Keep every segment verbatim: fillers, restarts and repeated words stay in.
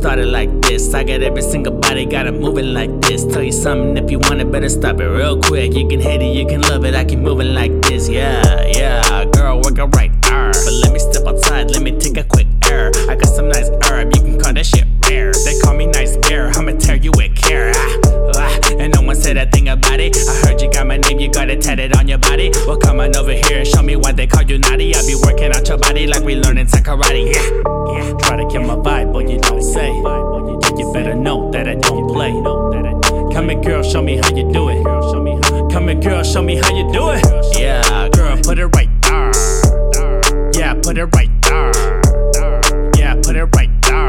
started like this. I got every single body, got it moving like this. Tell you something, if you want it, better stop it real quick. You can hate it, you can love it, I keep moving like this. Yeah, yeah, girl, work it right, uh. But let me step outside, let me take a quick air. I got some nice herb, you can call that shit rare. They call me Nice Bear, I'ma tear you with care. Ah, ah, and no one said a thing about it. I heard you got my name, you got it tatted on your body. Well, come on over here and show me why they call you naughty. I be working out your body like we learning karate. Yeah, yeah. Try to kill my vibe, but you don't say. You better know that I don't play. Come here, girl, show me how you do it. Come here, girl, show me how you do it. Yeah, girl, put it right there. Yeah, put it right there. Yeah, put it right there.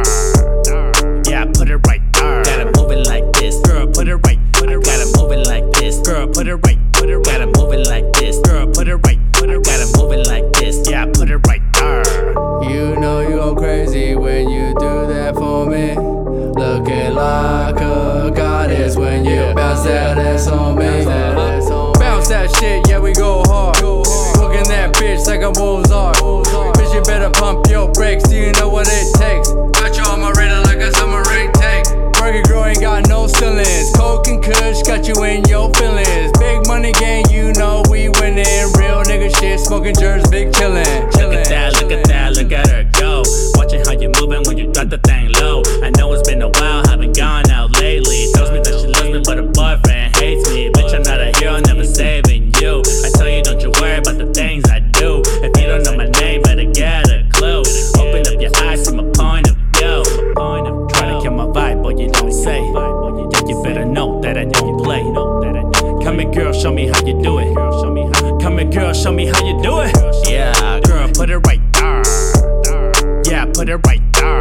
Yeah, put it right there. Gotta move it like this, girl. Put it right. Put it. Gotta move it like this, girl. Put it right. Put it. Gotta move it like this, girl. Put it right. Put it. Gotta move it like this. Yeah, put it right there. You know you go crazy when you do that for me. Looking like a goddess when you bounce that ass on me. Bounce that shit, yeah, we go hard. Cooking that bitch like a Mozart. Bitch, you better pump your brakes. Do you know what it takes? Got you on my radar like a submarine tank. Burger girl ain't got no ceilings. Coke and Kush got you in your feelings. Big money gang, you know we winning. Real nigga shit, smoking jerks, big chillin'. Look at that, look at that, look at her go. Watching how you moving when you drop the thing low. I know it's been a while, haven't gone out lately. Tells me that she loves me, but her boyfriend hates me. Bitch, I'm not a hero, never saving you. I tell you, don't you worry about the things I do. If you don't know my name, better get a clue. Open up your eyes, see my point of view. Try to kill my vibe, but you don't say. Yeah, you better know that I don't play. Come here, girl, show me how you do it. Come here, girl, show me how you do it. Yeah, girl, put it right there. Yeah, put it right there.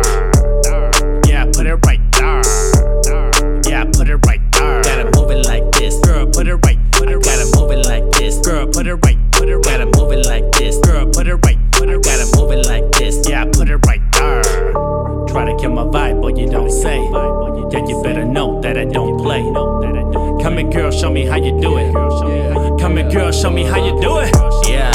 Yeah, put it right there. Yeah, put it right there. Gotta move it like this, girl. Put it right. Put it. Gotta move it like this, girl. Put it right. Put it. Gotta move it like this, girl. Put it right. Put it. Gotta move it like this. Yeah, put it right there. Try to kill my vibe, but you don't say. Yeah, you better know that I don't play. Come here, girl, show me how you do it. Come here, girl, show me how you do it. Yeah.